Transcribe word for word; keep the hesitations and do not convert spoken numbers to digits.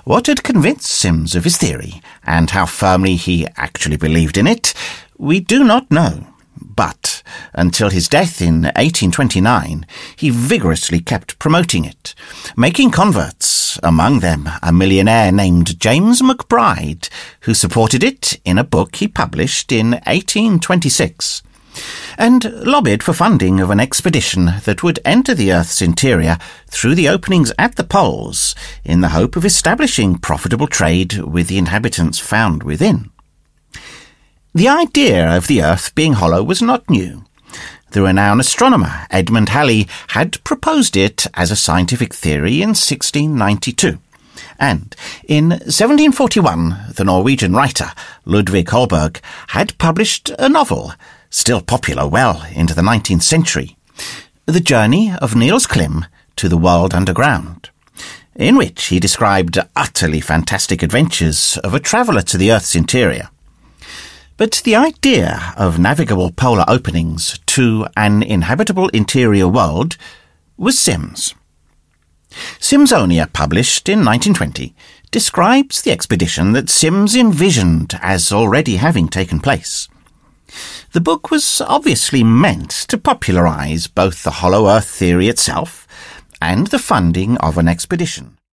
What had convinced Sims of his theory, and how firmly he actually believed in it, we do not know. But until his death in eighteen twenty-nine, he vigorously kept promoting it, making converts, among them a millionaire named James McBride, who supported it in a book he published in eighteen twenty-six, and lobbied for funding of an expedition that would enter the Earth's interior through the openings at the poles in the hope of establishing profitable trade with the inhabitants found within. The idea of the Earth being hollow was not new. The renowned astronomer Edmund Halley had proposed it as a scientific theory in sixteen ninety-two. And in seventeen forty-one, the Norwegian writer Ludvig Holberg had published a novel, still popular well into the nineteenth century, The Journey of Niels Klim to the World Underground, in which he described utterly fantastic adventures of a traveller to the Earth's interior. But the idea of navigable polar openings to an inhabitable interior world was Sims. Simsonia, published in nineteen twenty, describes the expedition that Sims envisioned as already having taken place. The book was obviously meant to popularise both the hollow Earth theory itself and the funding of an expedition.